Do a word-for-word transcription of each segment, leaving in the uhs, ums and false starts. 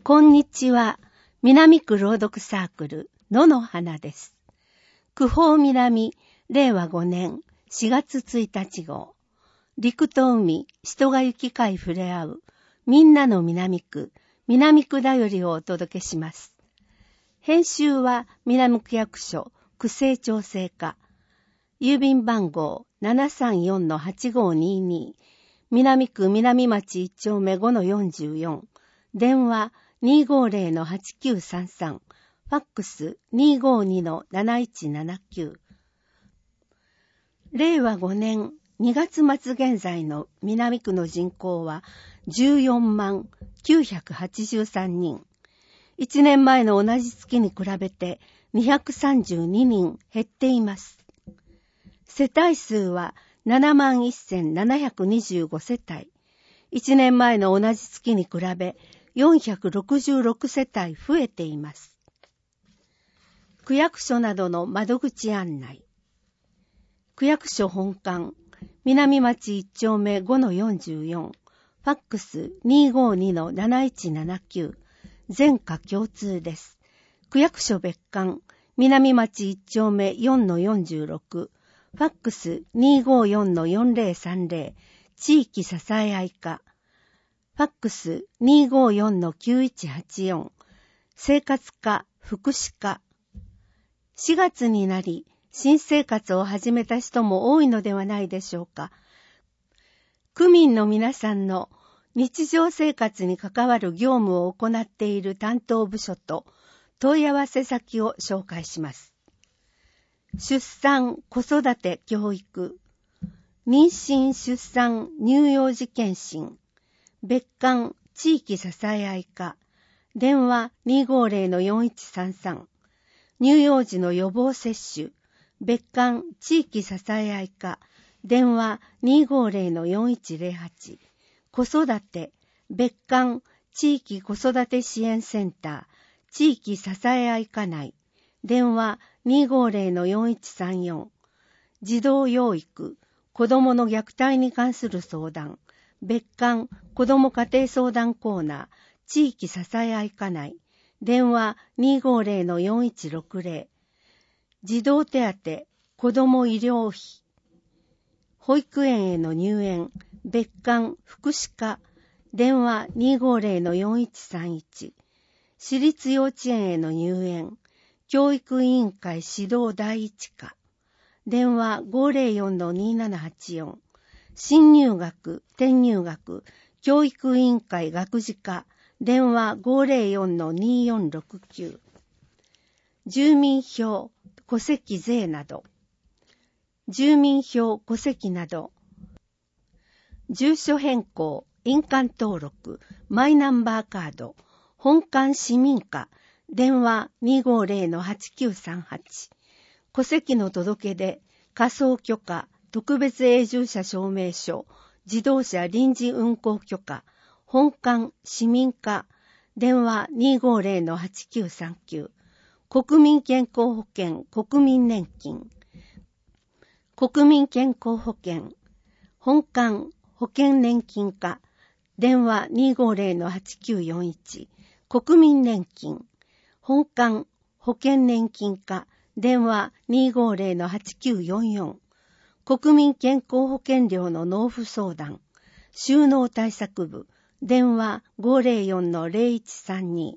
こんにちは。南区朗読サークル野の花です。区法南れいわごねんしがつついたち号。陸と海、人が行き交い触れ合うみんなの南区、南区だよりをお届けします。編集は南区役所区政調整課。郵便番号 ななさんよんのはちごにに、南区南町いち丁目ごのよんじゅうよん、電話 にーごーぜろのはちきゅうさんさん、ファックス にーごーにのなないちななきゅう。れいわごねんにがつ末現在の南区の人口はじゅうよんまんきゅうひゃくはちじゅうさんにん。いちねんまえの同じ月に比べてにひゃくさんじゅうににん減っています。世帯数は ななまんせんななひゃくにじゅうご 世帯。いちねんまえの同じ月に比べよんひゃくろくじゅうろく世帯増えています。区役所などの窓口案内。区役所本館、南町いち丁目ごのよんじゅうよん、ファックス にーごーにのなないちななきゅう、全課共通です。区役所別館、南町いち丁目よんのよんじゅうろく、ファックス にーごーよんのよんぜろさんぜろ、地域支え合い課、ファックス にーごーよんのきゅういちはちよん、生活課、福祉課。しがつになり、新生活を始めた人も多いのではないでしょうか。区民の皆さんの日常生活に関わる業務を行っている担当部署と問い合わせ先を紹介します。出産、子育て、教育、妊娠、出産、乳幼児健診、別館、地域支え合い課、電話 にーごーぜろのよんいちさんさん、乳幼児の予防接種、別館、地域支え合い課、電話 にーごーぜろのよんいちぜろはち、子育て、別館、地域子育て支援センター、地域支え合い課内、電話 にーごーぜろのよんいちさんよん、児童養育、子どもの虐待に関する相談、別館、子ども家庭相談コーナー、地域支え合い課内、電話 にーごーぜろのよんいちろくぜろ、児童手当、子ども医療費、保育園への入園、別館、福祉課、電話 にーごーぜろのよんいちさんいち、私立幼稚園への入園、教育委員会指導第一課、電話 ごーぜろよんのにーななはちよん、新入学、転入学、教育委員会学事課、電話 ごーぜろよんのにーよんろくきゅう、住民票、戸籍税など、住民票、戸籍など、住所変更、印鑑登録、マイナンバーカード、本館市民課、電話 にーごーぜろのはちきゅうさんはち、戸籍の届け出、仮装許可、特別永住者証明書、自動車臨時運行許可、本館市民課、電話 にーごーぜろのはちきゅうさんきゅう、国民健康保険、国民年金、国民健康保険、本館保険年金課、電話 にーごーぜろのはちきゅうよんいち、国民年金、本館保険年金課、電話 にーごーぜろのはちきゅうよんよん、国民健康保険料の納付相談、収納対策部、電話 ごーぜろよんのぜろいちさんに、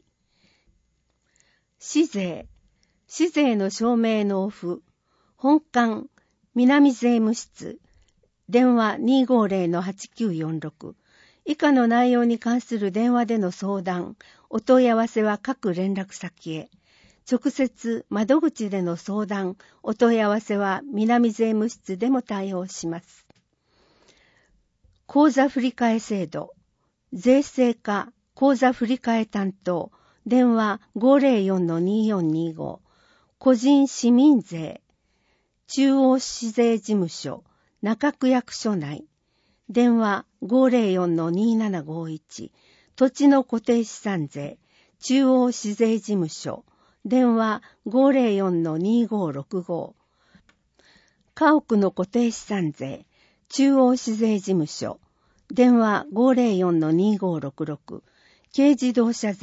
市税、市税の証明納付、本館南税務室、電話 にーごーぜろのはちきゅうよんろく、以下の内容に関する電話での相談、お問い合わせは各連絡先へ。直接窓口での相談、お問い合わせは南税務室でも対応します。口座振替制度、税制課口座振替担当、電話 ごーぜろよんのにーよんにーご、個人市民税、中央市税事務所、中区役所内、電話 ごーぜろよんのにーななごいち、土地の固定資産税、中央市税事務所、電話 ごーぜろよんのにーごろくご、家屋の固定資産税、中央市税事務所、電話 ごーぜろよんのにーごろくろく、軽自動車税、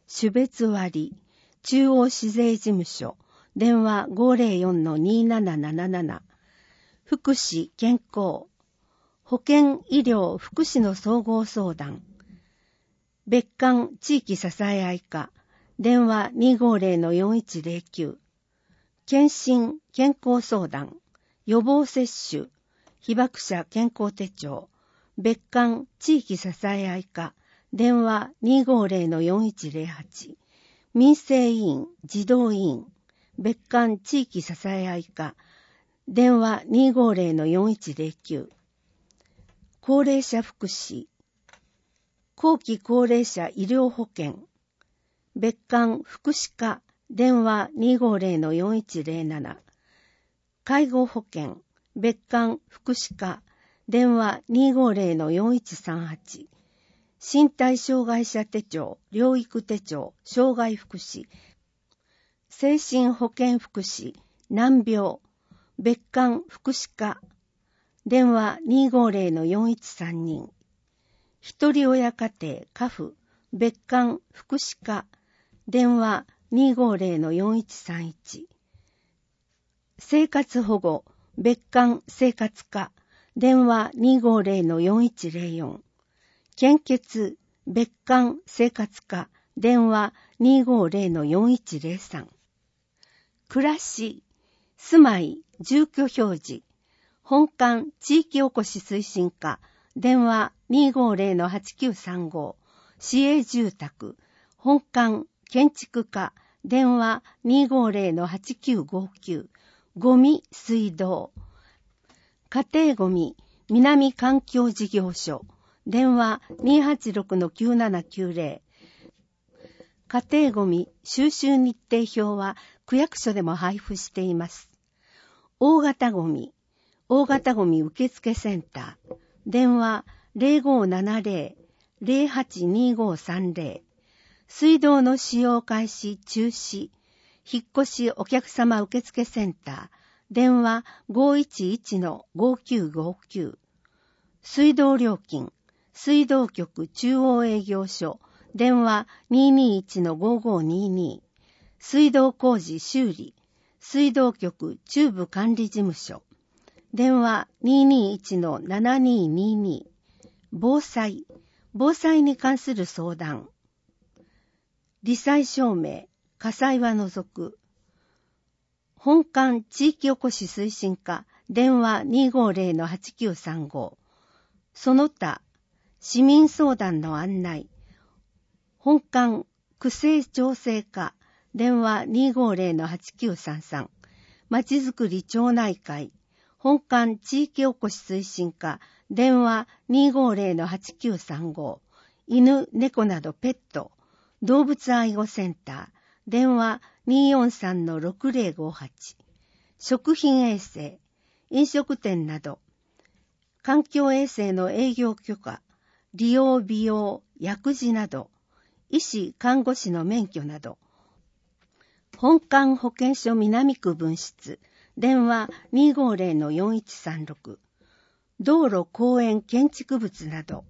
種別割、中央市税事務所、電話 ごーぜろよんのにーなななななな、福祉健康、保健医療福祉の総合相談、別館地域支え合い課、電話 にーごーぜろのよんいちぜろきゅう、検診健康相談、予防接種、被爆者健康手帳、別館地域支え合い課、電話 にーごーぜろのよんいちぜろはち、民生委員、児童委員、別館地域支え合い課、電話 にーごーぜろのよんいちぜろきゅう、高齢者福祉、後期高齢者医療保険、別館福祉課、電話 にーごーぜろのよんいちぜろなな、介護保険、別館福祉課、電話 にーごーぜろのよんいちさんはち、身体障害者手帳、療育手帳、障害福祉、精神保健福祉、難病、別館福祉課、電話 にーごーぜろのよんいちさんに、一人親家庭、家父、別館福祉課、電話 にーごーぜろのよんいちさんいち、生活保護、別館生活課、電話 にーごーぜろのよんいちぜろよん、献血、別館生活課、電話 にーごーぜろのよんいちぜろさん、暮らし、住まい、住居表示、本館地域おこし推進課、電話 にーごーぜろのはちきゅうさんご、市営住宅、本館建築課、電話 にーごーぜろのはちきゅうごきゅう、ゴミ水道、家庭ゴミ南環境事業所、電話 にーはちろくのきゅうななきゅうぜろ、家庭ゴミ収集日程表は区役所でも配布しています。大型ゴミ、大型ゴミ受付センター、電話 ぜろごーななぜろ ぜろはちにーごーさんぜろ、水道の使用開始中止、引っ越しお客様受付センター、電話 ごーいちいちのごーきゅうごーきゅう、水道料金、水道局中央営業所、電話 にーにーいちのごーごーにーにー、水道工事修理、水道局中部管理事務所、電話 にーにーいちのななにーにーにー、防災、防災に関する相談、罹災証明、火災は除く、本館地域おこし推進課、電話 にーごーぜろのはちきゅうさんご、その他、市民相談の案内、本館区政調整課、電話 にーごーぜろのはちきゅうさんさん、まちづくり町内会、本館地域おこし推進課、電話 にーごーぜろのはちきゅうさんご、犬、猫などペット、動物愛護センター、電話 にーよんさんのろくぜろごはち、食品衛生、飲食店など、環境衛生の営業許可、利用美容、薬事など、医師、看護師の免許など、本館保健所南区分室、電話 にーごーぜろのよんいちさんろく、道路公園建築物など、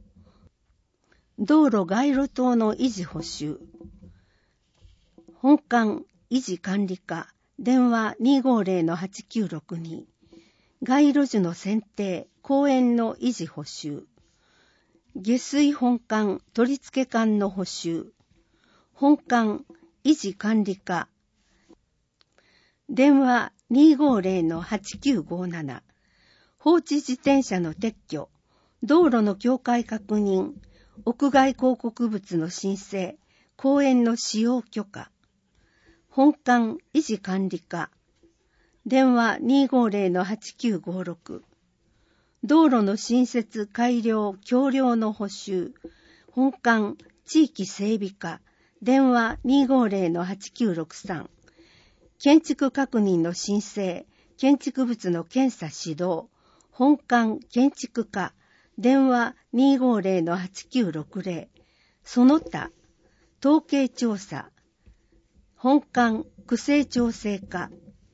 道路街路灯の維持補修、本館維持管理課、電話 にーごーぜろのはちきゅうろくに、街路樹の剪定、公園の維持補修、下水本館取付管の補修、本館維持管理課、電話 にーごーぜろのはちきゅうごなな、放置自転車の撤去、道路の境界確認、屋外広告物の申請、公園の使用許可、本館維持管理課、電話 にーごーぜろのはちきゅうごろく、道路の新設改良橋梁の補修、本館地域整備課、電話 にーごーぜろのはちきゅうろくさん、建築確認の申請、建築物の検査指導、本館建築課、電話 にーごーぜろのはちきゅうろくぜろ、その他、統計調査、本館区政調整課、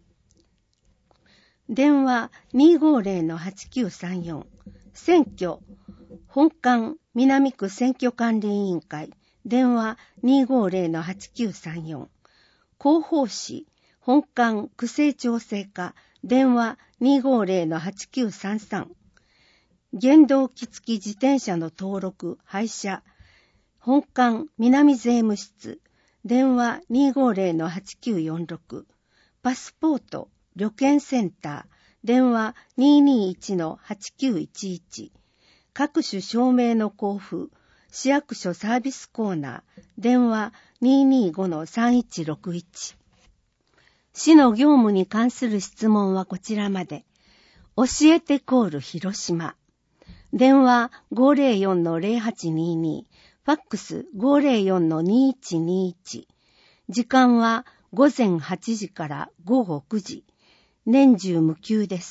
電話 にーごーぜろのはちきゅうさんよん、選挙、本館南区選挙管理委員会、 電話 にーごーぜろのはちきゅうさんよん。広報誌、本館区政調整課、電話 にーごーぜろのはちきゅうさんさん。原動機付き自転車の登録、廃車、本館南税務室、電話 にーごーぜろのはちきゅうよんろく。パスポート、旅券センター、電話 にーにーいちのはちきゅういちいち。各種証明の交付、市役所サービスコーナー、電話 にーにーごのさんいちろくいち。市の業務に関する質問はこちらまで。教えてコール広島。電話 ごーぜろよんのぜろはちにーにー。ファックス ごーぜろよんのにーいちにーいち。時間はごぜんはちじからごごくじ。年中無休です。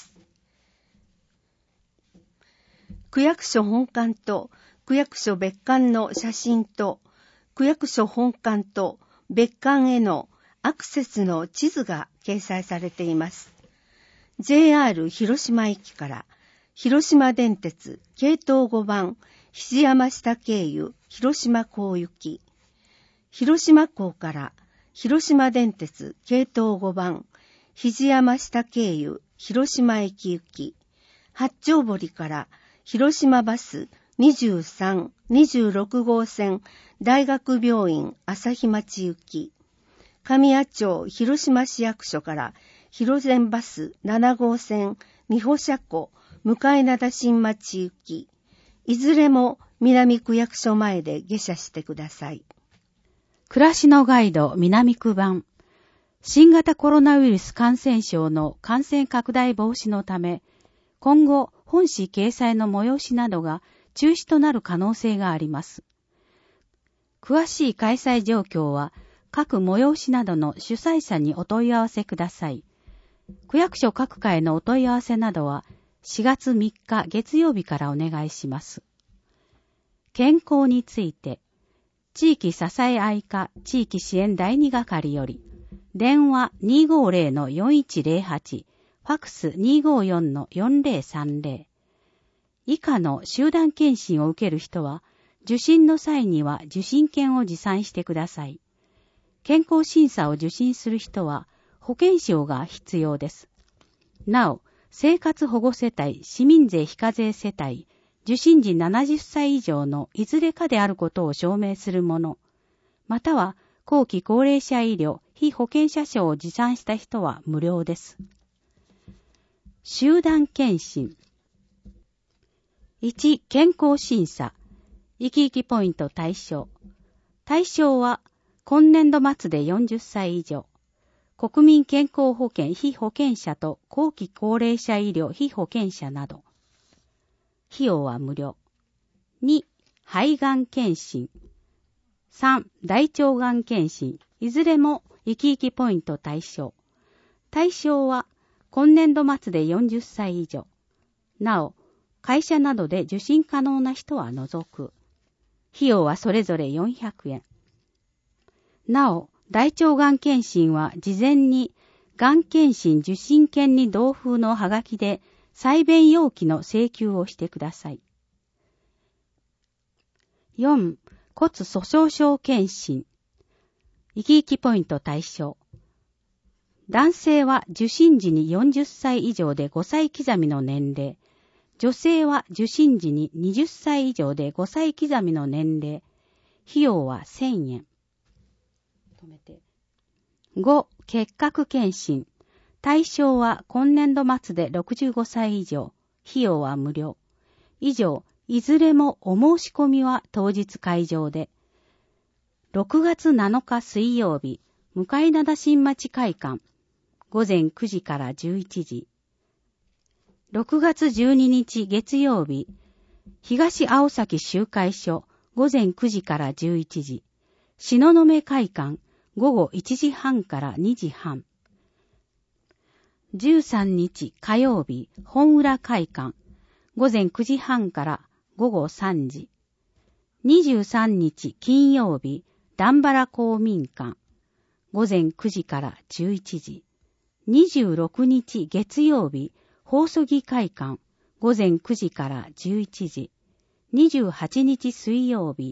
区役所本館と区役所別館の写真と区役所本館と別館へのアクセスの地図が掲載されています。ジェイアール 広島駅から広島電鉄系統ごばん菱山下経由広島港行き、広島港から広島電鉄系統ごばん菱山下経由広島駅行き、八丁堀から広島バスにじゅうさん、にじゅうろくごうせん大学病院朝日町行き、神谷町広島市役所から広前バスななごうせん美保車庫向灘新町行き、いずれも南区役所前で下車してください。 暮らしのガイド南区版。新型コロナウイルス感染症の感染拡大防止のため、今後本誌掲載の催しなどが中止となる可能性があります。詳しい開催状況は各催しなどの主催者にお問い合わせください。区役所各課へのお問い合わせなどはしがつみっか月曜日からお願いします。健康について、地域支え合い課地域支援第二係より、電話 にーごーぜろのよんいちぜろはち、ファックス にーごーよんのよんぜろさんぜろ。以下の集団検診を受ける人は、受診の際には受診券を持参してください。健康審査を受診する人は、保険証が必要です。なお、生活保護世帯、市民税非課税世帯、受診時ななじゅっさい以上のいずれかであることを証明するもの、または後期高齢者医療非保険者証を持参した人は無料です。集団検診。いち. 健康審査。生き生きポイント対象。対象は今年度末でよんじゅっさい以上。国民健康保険非保険者と後期高齢者医療非保険者など。費用は無料。に. 肺がん検診。さん. 大腸がん検診。いずれも生き生きポイント対象。対象は今年度末でよんじゅっさい以上。なお、会社などで受診可能な人は除く。費用はそれぞれよんひゃくえん。なお、大腸がん検診は事前にがん検診受診券に同封のハガキで採便容器の請求をしてください。よん. 骨粗鬆症検診。生き生きポイント対象。男性は受診時によんじゅっさい以上でごさい刻みの年齢。女性は受診時にはたち以上でごさい刻みの年齢。費用はせんえん。止めて。ご. 結核検診。対象は今年度末でろくじゅうごさい以上。費用は無料。以上、いずれもお申し込みは当日会場で。ろくがつなのか水曜日、向灘新町会館。ごぜんくじからじゅういちじ。ろくがつじゅうににち月曜日、東青崎集会所。ごぜんくじからじゅういちじ。東雲会館。ごごいちじはんからにじはん。じゅうさんにち火曜日、本浦会館。ごぜんくじはんからごごさんじ。にじゅうさんにち金曜日、段原公民館。ごぜんくじからじゅういちじ。にじゅうろくにち月曜日、放送議会館。ごぜんくじからじゅういちじ。にじゅうはちにち水曜日、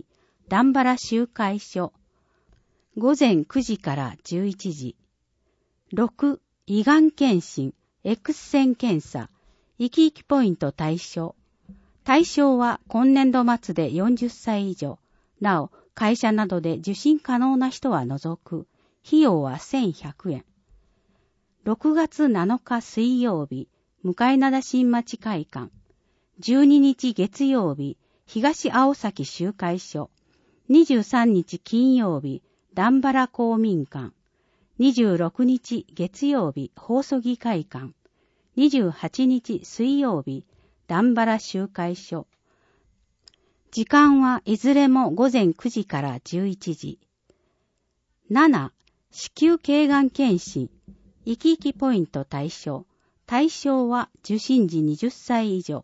段原集会所。午前くじからじゅういちじ。ろく、胃がん検診、X 線検査、生き生きポイント対象。対象は今年度末でよんじゅっさい以上。なお、会社などで受診可能な人は除く。費用はせんひゃくえん。ろくがつなのか水曜日、向灘新町会館。じゅうににち月曜日、東青崎集会所。にじゅうさんにち金曜日、段原公民館。にじゅうろくにち月曜日、放送議会館。にじゅうはちにち水曜日、段原集会所。時間はいずれも午前くじからじゅういちじ。なな、子宮頸がん検診、生き生きポイント対象。対象は受診時はたち以上。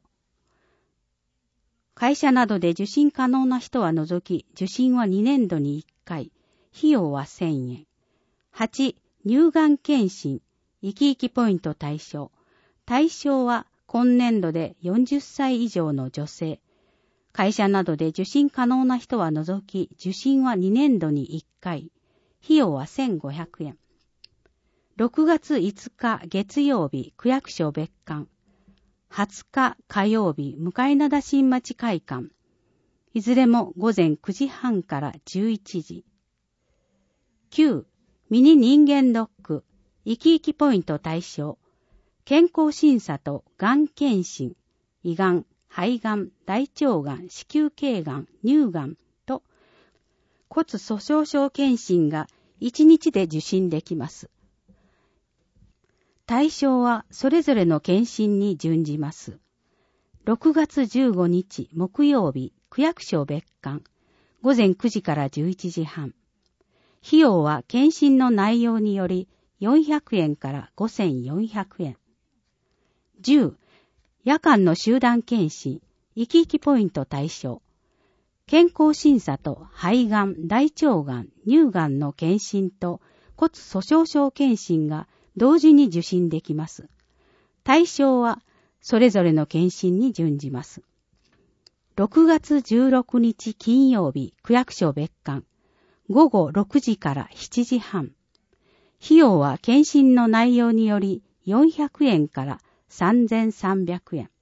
会社などで受診可能な人は除き、受診はにねんどにいっかい。費用はせんえん。はち、乳がん検診、生き生きポイント対象。対象は今年度でよんじゅっさい以上の女性。会社などで受診可能な人は除き、受診はにねんどにいっかい。費用はせんごひゃくえん。ろくがついつか月曜日、区役所別館。はつか火曜日、向灘新町会館。いずれも午前くじはんからじゅういちじ。きゅう、ミニ人間ドック、生き生きポイント対象。健康審査とがん検診、胃がん、肺がん、大腸がん、子宮頸がん、乳がんと骨粗鬆症検診がいちにちで受診できます。対象はそれぞれの検診に準じます。ろくがつじゅうごにち木曜日、区役所別館、午前くじからじゅういちじはん。費用は検診の内容によりよんひゃくえんからごせんよんひゃくえん。じゅう、夜間の集団検診、生き生きポイント対象。健康審査と肺がん、大腸がん、乳がんの検診と骨粗鬆症検診が同時に受診できます。対象はそれぞれの検診に準じます。ろくがつじゅうろくにち金曜日、区役所別館、ごごろくじからしちじはん。費用は検診の内容によりよんひゃくえんからさんぜんさんびゃくえん。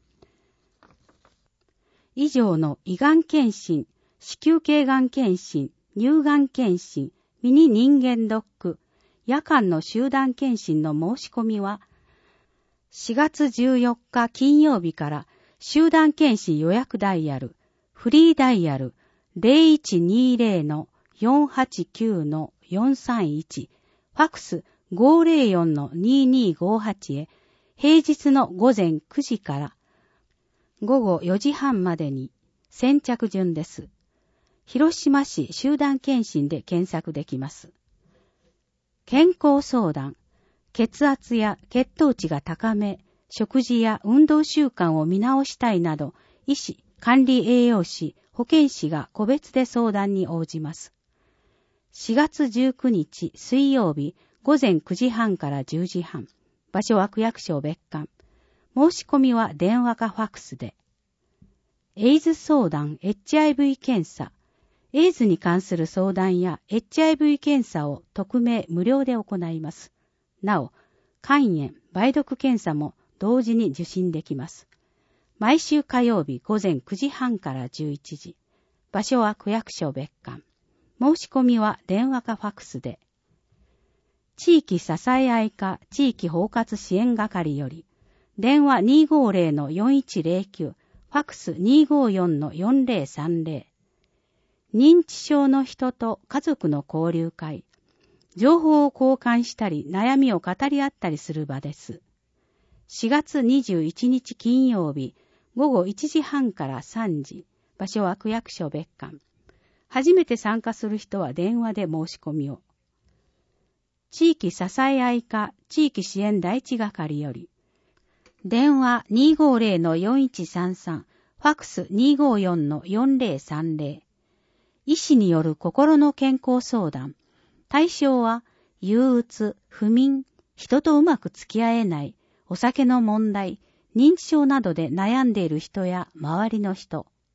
以上の胃がん検診、子宮頸がん検診、乳がん検診、ミニ人間ドック、夜間の集団検診の申し込みは、しがつじゅうよっか金曜日から集団検診予約ダイヤル、フリーダイヤル ゼロいちにゼロのよんはちきゅうのよんさんいち、ファックス ごーぜろよんのににごはち へ平日の午前くじからごごよじはんまでに先着順です。広島市集団検診で検索できます。健康相談、血圧や血糖値が高め、食事や運動習慣を見直したいなど、医師、管理栄養士、保健師が個別で相談に応じます。しがつじゅうくにち水曜日午前くじはんからじゅうじはん。場所は区役所別館。申し込みは電話かファックスで。エイズ相談、エイチアイブイ 検査。エイズに関する相談や エイチアイブイ 検査を匿名無料で行います。なお、肝炎、梅毒検査も同時に受診できます。毎週火曜日午前くじはんからじゅういちじ。場所は区役所別館。申し込みは電話かファックスで。地域支え合い課地域包括支援係より、電話 にーごーぜろのよんいちぜろきゅう、ファックス にーごーよんのよんぜろさんぜろ。認知症の人と家族の交流会。情報を交換したり悩みを語り合ったりする場です。しがつにじゅういちにち金曜日ごごいちじはんからさんじ。場所は区役所別館。初めて参加する人は電話で申し込みを。地域支え合い課地域支援第一係より。電話 にーごーぜろのよんいちさんさん、ファックス にーごーよんのよんぜろさんぜろ。医師による心の健康相談。対象は、憂鬱、不眠、人とうまく付き合えない、お酒の問題、認知症などで悩んでいる人や周りの人。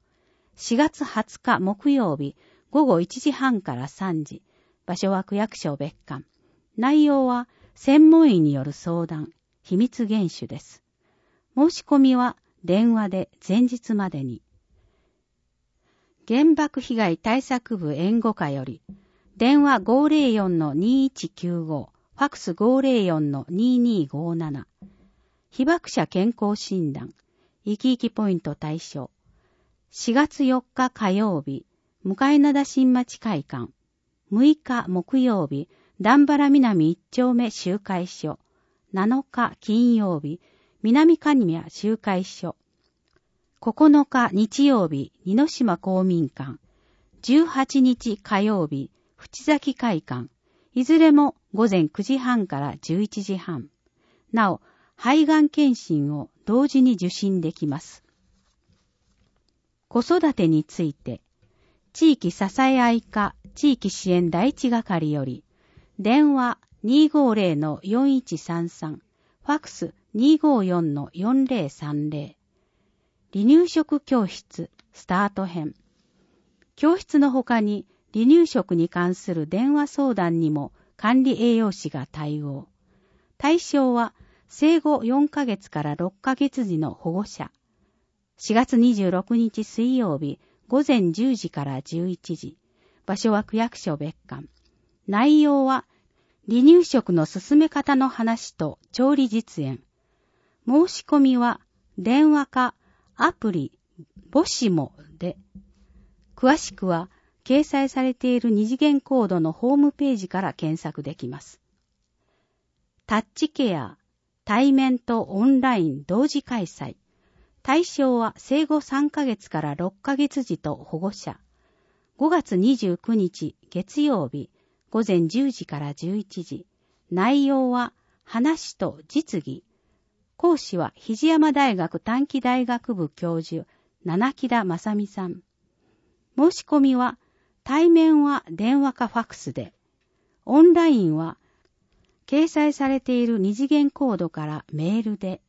しがつはつか木曜日ごごいちじはんからさんじ。場所は区役所別館。内容は専門医による相談、秘密厳守です。申し込みは電話で前日までに。原爆被害対策部援護課より、電話 ごーぜろよんのにいちきゅうご、ファックス ごーぜろよんのにーにーごーなな。被爆者健康診断、生き生きポイント対象。しがつよっか火曜日、向灘新町会館。むいか木曜日、段原南一丁目集会所。なのか金曜日、南神宮集会所。ここのか日曜日、二之島公民館。じゅうはちにち火曜日、淵崎会館。いずれもごぜんくじはんからじゅういちじはん。なお、肺がん検診を同時に受診できます。子育てについて、地域支え合い課地域支援第一係より、電話 にーごーぜろのよんいちさんさん、ファックス にーごーよんのよんぜろさんぜろ。離乳食教室スタート編。教室の他に離乳食に関する電話相談にも管理栄養士が対応。対象は生後よんかげつからろっかげつ児の保護者。しがつにじゅうろくにち水曜日ごぜんじゅうじからじゅういちじ。場所は区役所別館。内容は離乳食の進め方の話と調理実演。申し込みは電話かアプリボシモで。詳しくは掲載されている二次元コードのホームページから検索できます。タッチケア、対面とオンライン同時開催。対象は生後さんかげつからろっかげつ児と保護者。ごがつにじゅうくにち月曜日ごぜんじゅうじからじゅういちじ。内容は話と実技。講師は肘山大学短期大学部教授七木田正美さん。申し込みは対面は電話かファックスで、オンラインは掲載されている二次元コードからメールで。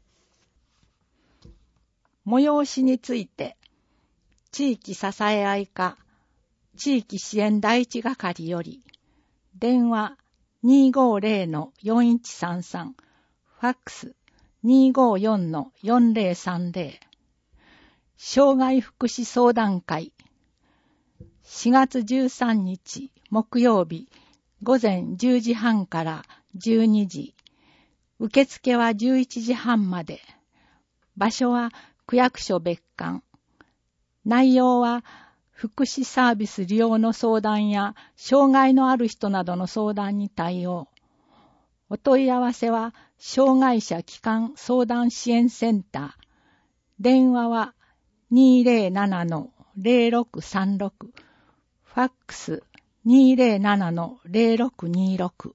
催しについて、地域支え合い課地域支援第一係より、電話 にーごーぜろのよんいちさんさん、ファックス にーごーよんのよんぜろさんぜろ。障害福祉相談会。しがつじゅうさんにち木曜日ごぜんじゅうじはんからじゅうにじ。受付はじゅういちじはんまで。場所は区役所別館。内容は福祉サービス利用の相談や障害のある人などの相談に対応。お問い合わせは障害者基幹相談支援センター。電話は にーぜろななのぜろろくさんろく。ファックス にーぜろななのぜろろくにーろく。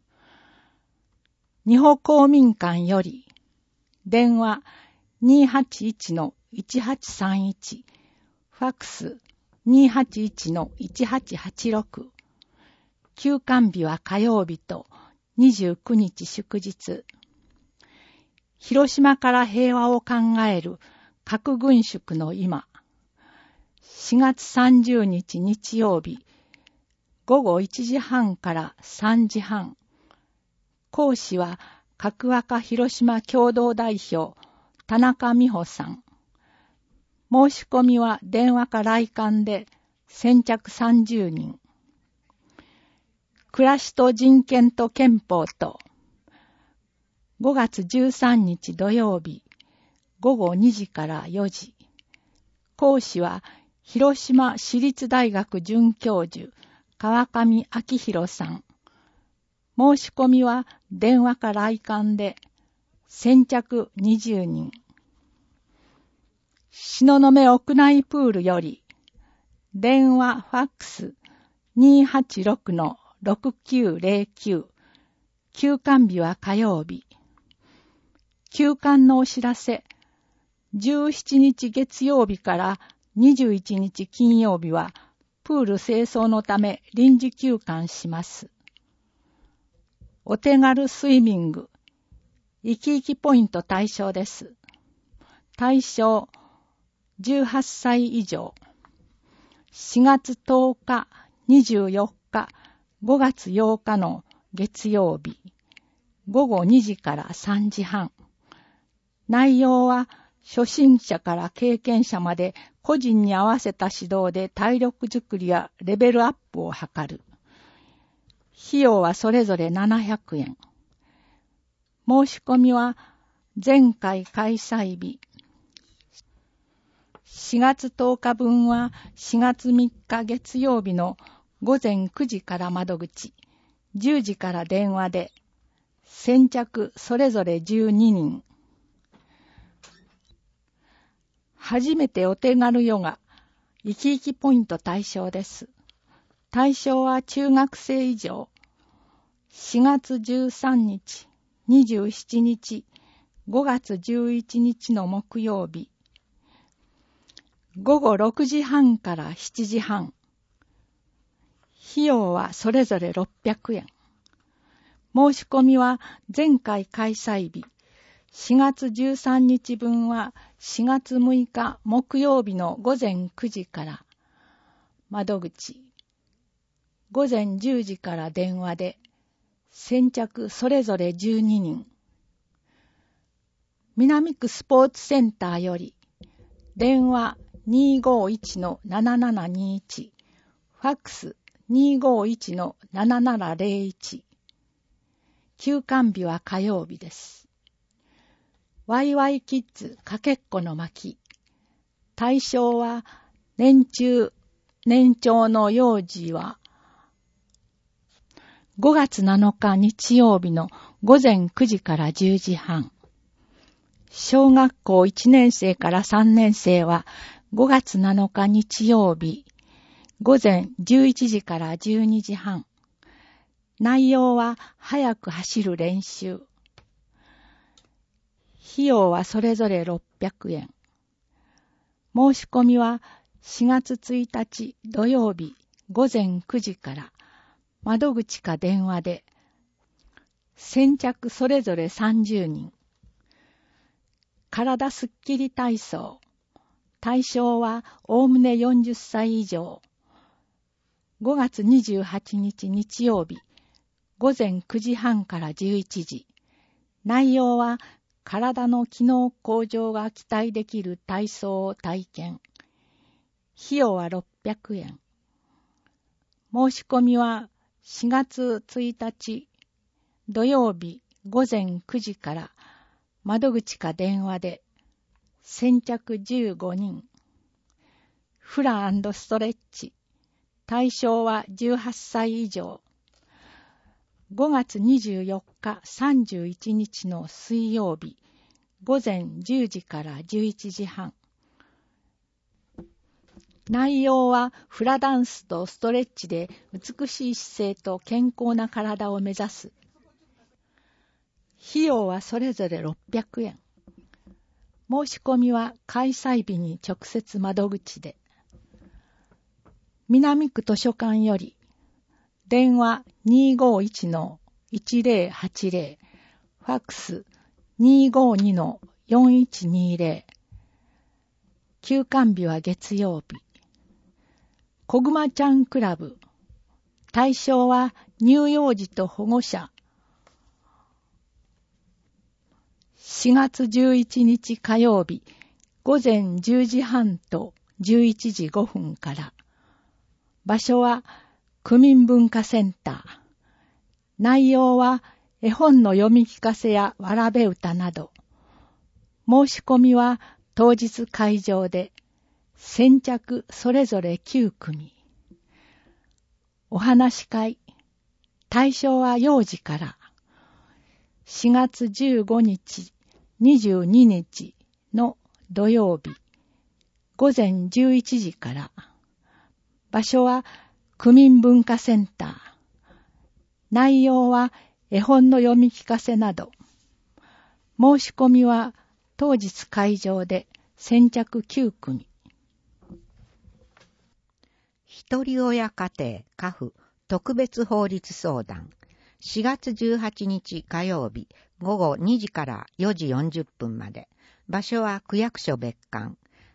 日本公民館より電話 にーはちいちのいちはちさんいち。ファックス にーはちいちのいちはちはちろく。休館日は火曜日とにじゅうくにち祝日。広島から平和を考える核軍縮の今。しがつさんじゅうにち日曜日ごごいちじはんからさんじはん。講師は核赤広島共同代表田中美穂さん。申し込みは電話か来館で先着さんじゅうにん。暮らしと人権と憲法とごがつじゅうさんにち土曜日ごごにじからよじ。講師は広島市立大学准教授川上明弘さん。申し込みは電話か来館で先着にじゅうにん。東雲屋内プールより電話ファックス にーはちろくのろくきゅうぜろきゅう。休館日は火曜日。休館のお知らせ。じゅうしちにち月曜日からにじゅういちにち金曜日はプール清掃のため臨時休館します。お手軽スイミング。生き生きポイント対象です。対象じゅうはっさい以上。しがつとおか、にじゅうよっか、ごがつようかの月曜日、ごごにじからさんじはん。内容は初心者から経験者まで個人に合わせた指導で体力づくりやレベルアップを図る。費用はそれぞれななひゃくえん。申し込みは前回開催日。しがつとおか分はしがつみっか月曜日のごぜんくじから窓口、じゅうじから電話で、先着それぞれじゅうににん。初めてお手軽ヨガ、生き生きポイント対象です。対象は中学生以上。しがつじゅうさんにち、にじゅうしちにち、ごがつじゅういちにちの木曜日。ごごろくじはんからしちじはん。費用はそれぞれろっぴゃくえん。申し込みは前回開催日。しがつじゅうさんにち分はしがつむいか木曜日のごぜんくじから。窓口。ごぜんじゅうじから電話で。先着それぞれじゅうににん。南区スポーツセンターより。電話 にーごーいちのななななにいち。ファックス にーごーいちのななななぜろいち。休館日は火曜日です。ワイワイキッズかけっこの巻。対象は年中、年長の幼児はごがつなのか日曜日のごぜんくじからじゅうじはん。小学校いちねんせいからさんねんせいはごがつなのか日曜日、ごぜんじゅういちじからじゅうにじはん。内容は速く走る練習。費用はそれぞれろっぴゃくえん。申し込みはしがつついたち土曜日ごぜんくじから窓口か電話で。先着それぞれさんじゅうにん。体すっきり体操。対象はおおむねよんじゅっさい以上。ごがつにじゅうはちにち日曜日、ごぜんくじはんからじゅういちじ。内容は体の機能向上が期待できる体操を体験。費用はろっぴゃくえん。申し込みはしがつついたち土曜日ごぜんくじから窓口か電話で。先着じゅうごにん。フラ&ストレッチ。対象はじゅうはっさい以上。ごがつにじゅうよっかさんじゅういちにちの水曜日、ごぜんじゅうじからじゅういちじはん。内容はフラダンスとストレッチで美しい姿勢と健康な体を目指す。費用はそれぞれろっぴゃくえん。申し込みは開催日に直接窓口で。南区図書館より、電話 にーごーいちのいちぜろはちぜろ、ファックス にーごーにのよんいちにぜろ。休館日は月曜日。こぐまちゃんクラブ。対象は乳幼児と保護者。しがつじゅういちにち火曜日、ごぜんじゅうじはんとじゅういちじごふんから。場所は区民文化センター。内容は絵本の読み聞かせやわらべ歌など。申し込みは当日会場で。先着それぞれきゅうくみ。お話し会。対象は幼児から。しがつじゅうごにち、にじゅうににちの土曜日、ごぜんじゅういちじから。場所は区民文化センター。内容は絵本の読み聞かせなど。申し込みは当日会場で先着きゅうくみ。 ひとり親家庭家父特別法律相談。しがつじゅうはちにち火曜日ごごにじからよじよんじゅっぷんまで。場所は区役所別館。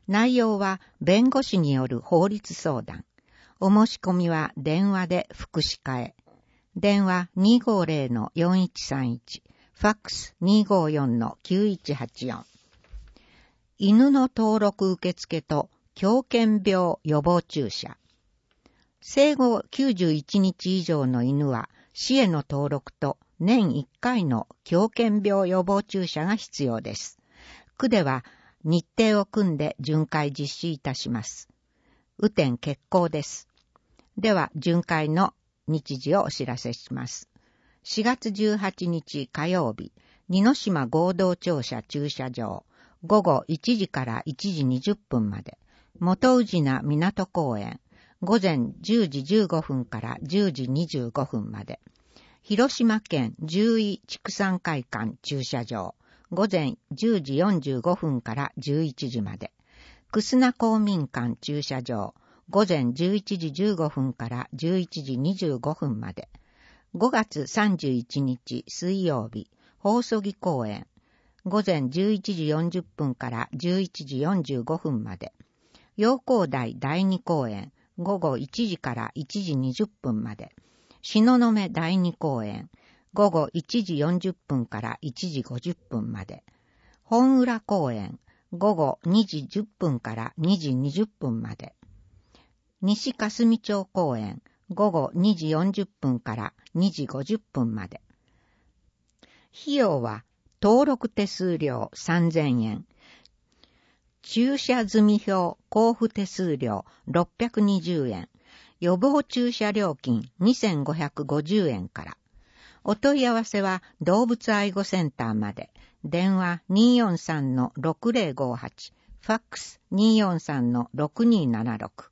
内容は弁護士による法律相談。お申し込みは電話で福祉課へ。電話 にーごーぜろのよんいちさんいち、ファックス にーごーよんのきゅういちはちよん。犬の登録受付と狂犬病予防注射。生後きゅうじゅういちにち以上の犬は市への登録と年いっかいの狂犬病予防注射が必要です。区では日程を組んで巡回実施いたします。雨天決行です。では巡回の日時をお知らせします。しがつじゅうはちにち火曜日、二ノ島合同庁舎駐車場、午後いちじからいちじにじゅっぷんまで、元宇品港公園、午前じゅうじじゅうごふんからじゅうじにじゅうごふんまで、広島県獣医畜産会館駐車場、午前じゅうじよんじゅうごふんからじゅういちじまで、楠公民館駐車場、午前じゅういちじじゅうごふんからじゅういちじにじゅうごふんまで、ごがつさんじゅういちにち水曜日、放送木公園、午前じゅういちじよんじゅっぷんからじゅういちじよんじゅうごふんまで、陽光台だいに公園、午後いちじからいちじにじゅっぷんまで、東雲だいに公園、午後いちじよんじゅっぷんからいちじごじゅっぷんまで、本浦公園、午後にじじゅっぷんからにじにじゅっぷんまで、西霞町公園、午後にじよんじゅっぷんからにじごじゅっぷんまで。費用は登録手数料さんぜんえん、駐車済票交付手数料ろっぴゃくにじゅうえん、予防駐車料金にせんごひゃくごじゅうえんから。お問い合わせは動物愛護センターまで。電話 にーよんさんのろくぜろごはち、ファックス にーよんさんのろくにーななろく。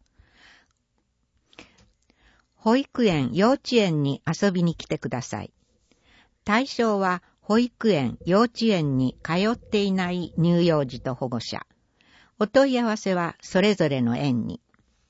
保育園、幼稚園に遊びに来てください。対象は保育園、幼稚園に通っていない乳幼児と保護者。お問い合わせはそれぞれの園に。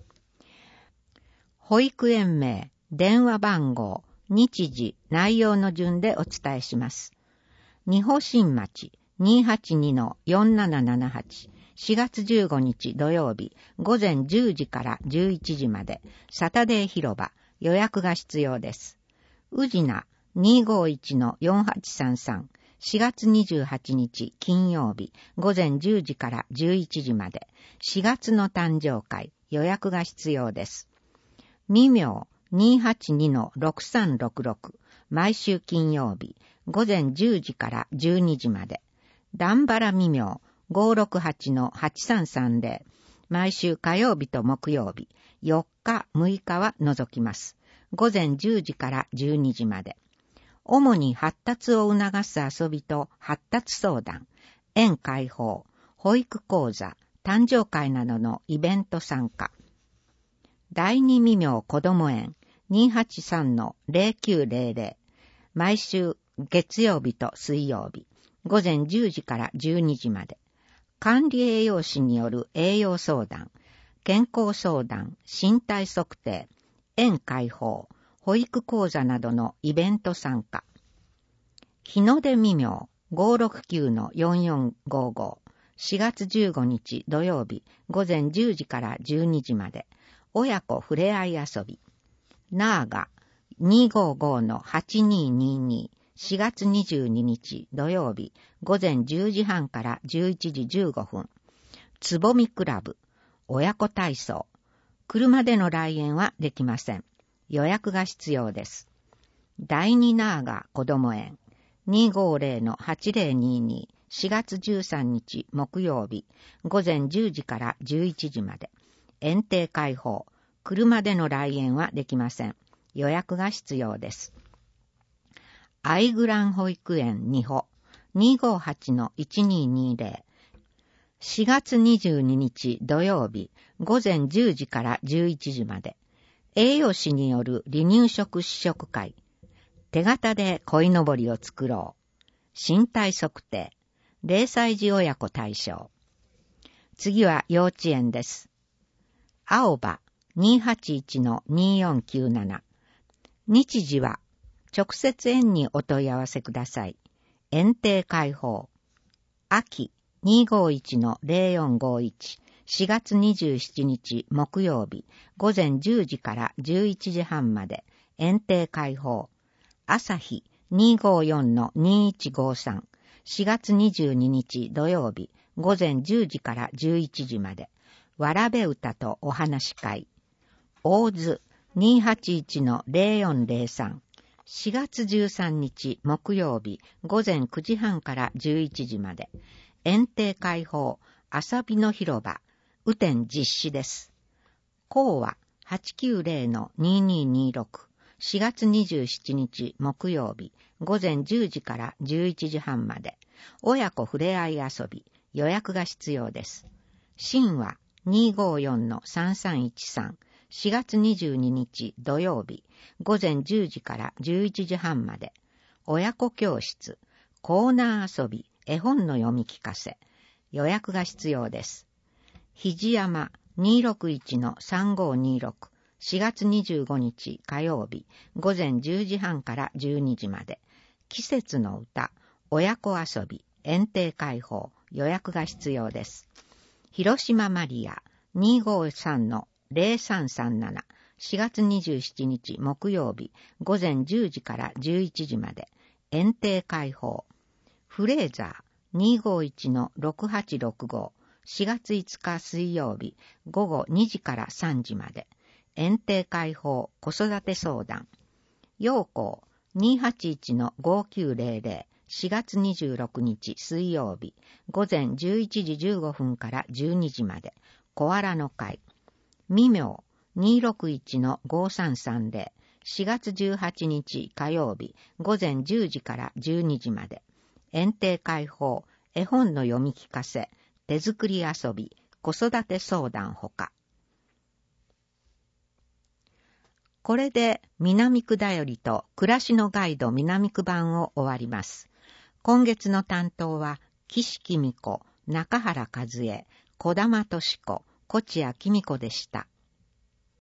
保育園名、電話番号、日時、内容の順でお伝えします。二保新町 にーはちにのよんななななはち、しがつじゅうごにち土曜日、午前じゅうじからじゅういちじまで、サタデー広場、予約が必要です。宇品 にーごーいちのよんはちさんさん、しがつにじゅうはちにち金曜日、午前じゅうじからじゅういちじまで、しがつの誕生会、予約が必要です。未明 にーはちにのろくさんろくろく、毎週金曜日、午前じゅうじからじゅうにじまで。段原未明 ごーろくはちのはちさんさんぜろ、毎週火曜日と木曜日、よっか、むいかは除きます。午前じゅうじからじゅうにじまで。主に発達を促す遊びと発達相談、園開放、保育講座、誕生会などのイベント参加。第二未明子ども園 にーはちさんのぜろきゅうぜろぜろ、毎週月曜日と水曜日、午前じゅうじからじゅうにじまで。管理栄養士による栄養相談、健康相談、身体測定、園開放、保育講座などのイベント参加。日の出未明 ごーろくきゅうのよんよんごーご、しがつじゅうごにち土曜日、午前じゅうじからじゅうにじまで。親子ふれあい遊び。ナーガ にーごーごーのはちにーにーにー、しがつにじゅうににち土曜日、午前じゅうじはんからじゅういちじじゅうごふん。つぼみクラブ、親子体操。車での来園はできません。予約が必要です。第二ナーガ子ども園、にーごーぜろのはちぜろにーにー、しがつじゅうさんにち木曜日、午前じゅうじからじゅういちじまで。園庭開放、車での来園はできません。予約が必要です。アイグラン保育園にほ、にーごーはちのいちにーにーぜろ、しがつにじゅうににち土曜日、午前じゅうじからじゅういちじまで。栄養士による離乳食試食会。手形で鯉のぼりを作ろう。身体測定。ぜろさい児親子対象。次は幼稚園です。青葉 にーはちいちのにーよんきゅうなな。日時は直接園にお問い合わせください。園庭開放。秋 にーごーいちのぜろよんごーいち。 しがつにじゅうしちにち木曜日、午前じゅうじからじゅういちじはんまで、園庭開放。朝日 にーごーよんのにーいちごーさん。しがつにじゅうににち土曜日、午前じゅうじからじゅういちじまで、わらべ歌とお話し会。大津 にーはちいちのぜろよんぜろさん。しがつじゅうさんにち木曜日、午前くじはんからじゅういちじまで、園庭開放、遊びの広場、雨天実施です。講話 はちきゅうぜろのにーにーにーろく。しがつにじゅうしちにち木曜日、午前じゅうじからじゅういちじはんまで、親子ふれあい遊び、予約が必要です。神話 にーごーよんのさんさんいちさん。しがつにじゅうににち土曜日、午前じゅうじからじゅういちじはんまで、親子教室、コーナー遊び、絵本の読み聞かせ、予約が必要です。肘山 にーろくいちのさんごーにーろく。しがつにじゅうごにち火曜日、午前じゅうじはんからじゅうにじまで、季節の歌、親子遊び、園庭開放、予約が必要です。広島マリア にーごーさんのぜろさんさんなな。しがつにじゅうしちにち木曜日、午前じゅうじからじゅういちじまで、園庭開放。フレーザー にーごーいちのろくはちろくご。しがついつか水曜日、午後にじからさんじまで、園庭開放子育て相談。陽光 にーはちいちのごーきゅうぜろぜろ。しがつにじゅうろくにち水曜日、午前じゅういちじじゅうごふんからじゅうにじまで、コアラの会。未明 にーろくいちのごーさんさんぜろ。しがつじゅうはちにち火曜日、午前じゅうじからじゅうにじまで、園庭開放、絵本の読み聞かせ、手作り遊び、子育て相談ほか。これで南区だよりと暮らしのガイド南区版を終わります。今月の担当は岸紀美子、中原和恵、小玉敏子、小千谷紀美子でした。